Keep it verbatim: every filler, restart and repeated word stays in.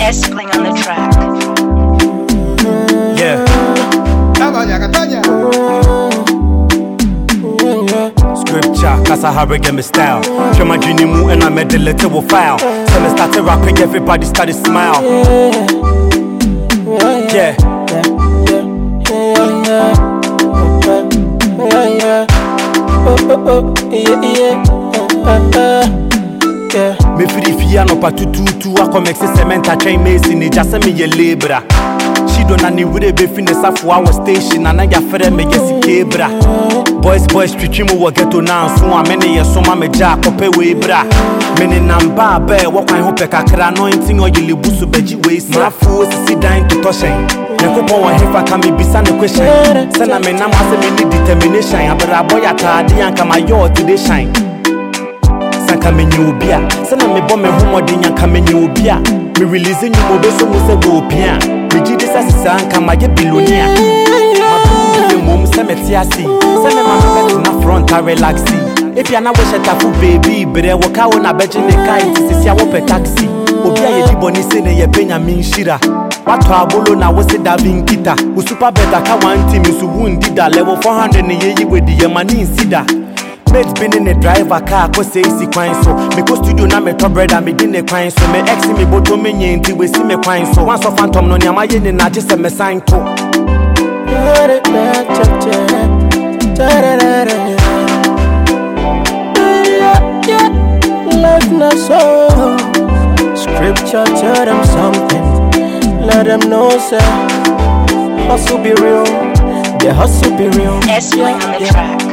S-Bling on the track. Yeah. Scripture, cause I have reggae me style. Show my genie move and I made the little file. So I started rapping, everybody started smile. Yeah. Me free fia no pa tutu tu ako mexe cement a train mason ni jase me ye labra. She don't ani we be finish afo our station and ya fere me yesi kebra. Boys boys twitwi mu wo ghetto now so a me ne ye so ma me ja kope we bra. Me ne namba ba wo kwan ho pe kakra no ntin oyele busu beji we safo sisi dan to toshen. Nekopon wa hefa ka me bisa ne question. Say na me na ma se me need determination abra boy atade anka ma yo today shine. Sanka me nyubia sana me bo me homodi nyanka me nyubia me release nyu mo be so mo se go pia me gidi sa sanka ma ye billionaire ma bu mum se me tiasi se me ma me na front a relaxi if ya na we sheta fu baby bere wo ka wo na beje ne kai sisi a wo pe taxi obi a ye di boni se ne ye benya min shira wato abolo na wo se davin kita wo super better ka one team so wundi da level four hundred ne ye yi we di ye mani insida. Mates been in the driver car, cause say see quine so. Me go studio na me top bread and me din the quine so. Me ex me boto me nyenti we see me quine so. Once of phantom no nyama ye ni na just me sign to. Life not so. Scripture tell them something. Let them know say hustle be real. The hustle be real. S-Bling on the track.